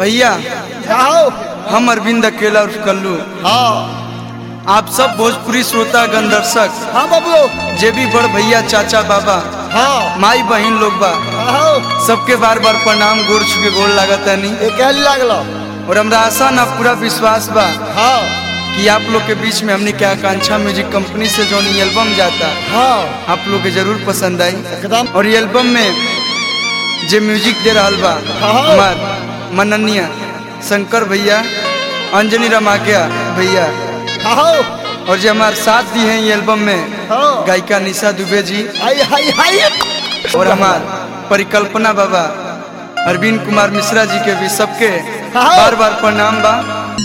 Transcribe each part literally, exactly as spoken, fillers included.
भैया आओ हम अरविंद अकेला उर्फ कल्लू। हाँ आप सब भोजपुरी श्रोता गण दर्शक हाँ बाबू जे भी बड़ भैया चाचा बाबा हाँ माई बहन लोग बा आओ सबके बार बार प्रणाम गोड़ छुके गोड़ लागत नहीं। ये क्या लागलो और हमरा आशा ना पूरा विश्वास बा हाँ कि आप लोग के बीच में हमने क्या आकांक्षा म्यूजिक कंपनी से जो एल्बम जाता हाँ आप लोग के जरूर पसंद आई। एकदम और ये एल्बम में जे म्यूजिक दे रहा बा हाँ। हमार मननिया शंकर भैया अंजनी रमाकिया भैया आओ और जो हमारे साथ दी हैं ये एल्बम में हाँ। गायिका निशा दुबे जी हाय हाय हाय और हमार परिकल्पना बाबा अरविंद कुमार मिश्रा जी के भी सबके हाँ। बार बार प्रणाम बा।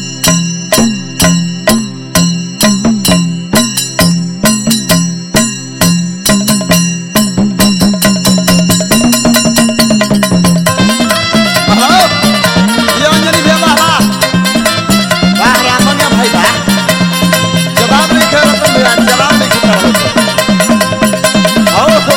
आओ ये अंजनी भैया वाह वाह रामनिया भाई वाह जवाब नहीं कर रहा भैया जवाब नहीं कर रहा आओ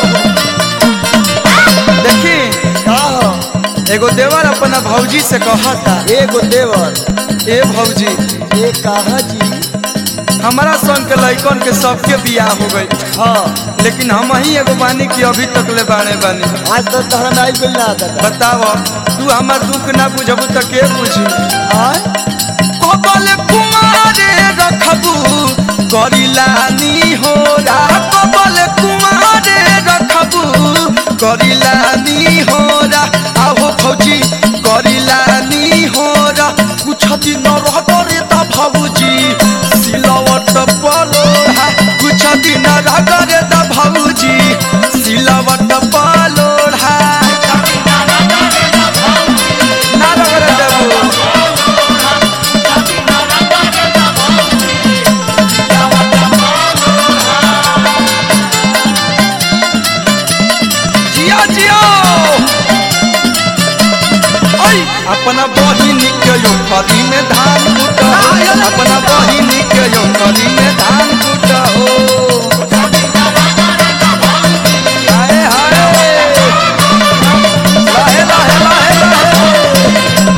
देखी का हो एगो देवर अपना भौजी से कहता एगो देवर ए भौजी ये कहा जी हमारा संग के लड़कन के सबके बियाह हो गई हाँ लेकिन हम ही एगो बानी की अभी तक ले बाणे बानी। आज तक तो हमें आई बिल ना आता था बताओ तू हमार दुख ना बुझबू तो के बुझी। हाँ कबल कुमारे रखबू करिलानी हो रा कबल कुमारे रखबू करिलानी हो रा आहो फौजी करिलानी हो रा कुछ दिन रह करे ता भौजी सिलवट पलोहा कुछ दिन रह करे ता भौजी सिलवट पलोहा ना रह करे देबू जिया जिया ओय अपना बहिन के यो खरी में धान कुट अपना बहिन के यो खरी में धान कुट हो हाय हाय लाहे लाहे लाहे लाहे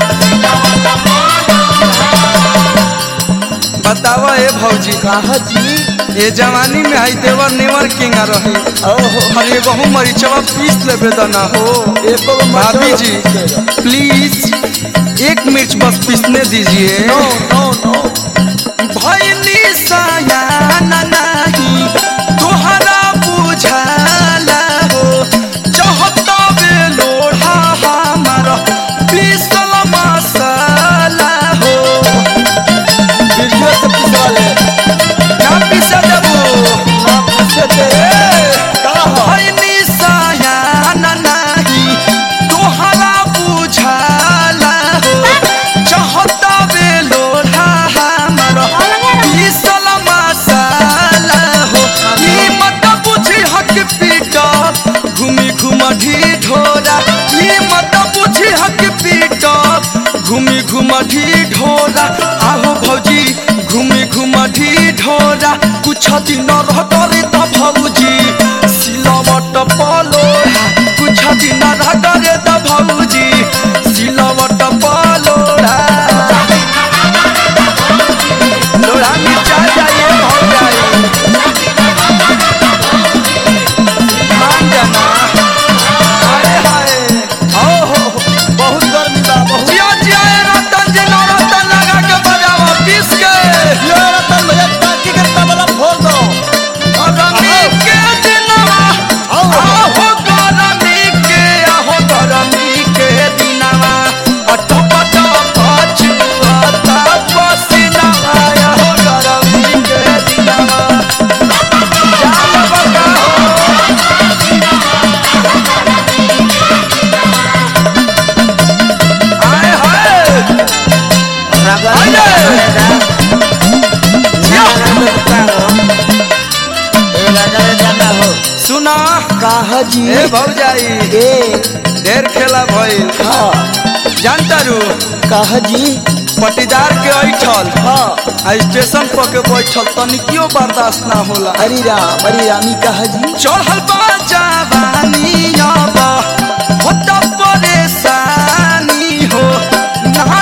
बतावा ए भौजी कहा जी ये जवानी में आई देवर नेवर किंगा रही ओहो और ये गहूँ मरीचवा पीस लेबे त ना हो। एको भाभी जी प्लीज एक मिर्च बस पीसने दीजिए। नो नो नो भैली सयाना नहीं तोहरा बुझाला हो चाहता बे लोढ़ा हमारा पीसल मसाला हो वीडियो से पिसवा ले ना पीसा देबू ना पिसे दे का हो भैली सयाना नहीं तोहरा बुझाला हो चाहता बे लोढ़ा हमारा पीसल मसाला हो ई मत बुझी हक पीटा घूमी घुमा ढोरा ई मत बुझी हक पीटा घूमी घुमा ढोरा आहो भौजी घूमी घुमा ढोरा कुछ दिन रह करे त भौजी सिलवट पलोड़ा कुछ दिन रह करे त भौजी सिलवट पलोड़ा लोड़ा मिर्चा जाइए हो जाए मान जाना हाय हाय आओ हो बहुत गर्मी बा बहुत जिया जिया ए रतन जी नो रतन लगा के बजावा पीस के ये रतन भैया टाकी के तबला फोड़ दो गरमी के दिनवा आओ आहो गरमी के आहो गरमी के दिनवा अटप टप छुआता पसीनावा आहो गरमी के दिनवा जान बगा हाय हाय सुना कहा जी ए भौजाई ए ढेर खेला भइल हाँ जानता रू कहा जी पटीदार के ऐठल हाँ आ स्टेशन पर के बैठल तनिकियो बर्दाश्त ना होला। अरे राम अरे रामी कहा जी चढ़ल बा जवानी अब होता परेशानी हो ना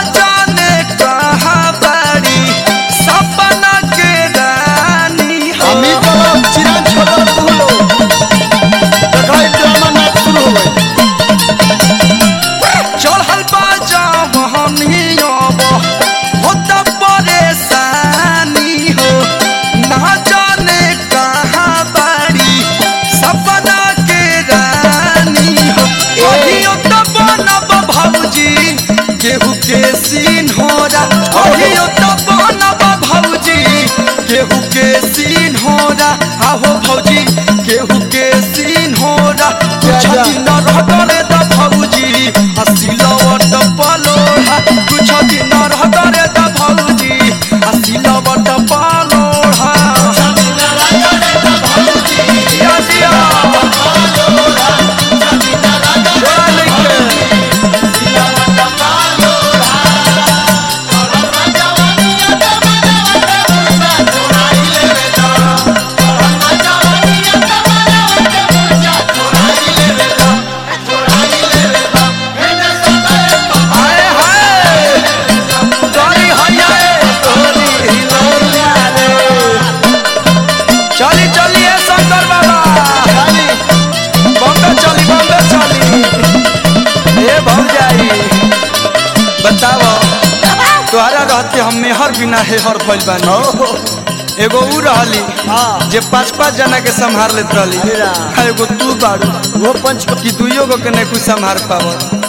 कुछ दिन रह करे द भौजी आ सिलवट पालोढ़ा या दिया जोड़ा लेके हाय हाय तोरी हैया तोरी हिलोलिया रे चली चली ए शंकर बाबा खाली बम्बे चली बम्बे चली ए भौजाई बताओ तोहरा रहते हम मेहर बिना हेहर भइल बानी एगो ऊ रहली हाँ जे पाँच पाँच जना के संभार लेत रहली हेरा। आ एगो तू बाड़ू वो पंच कि दुइयो गो के नहीं कुछ संभार पावत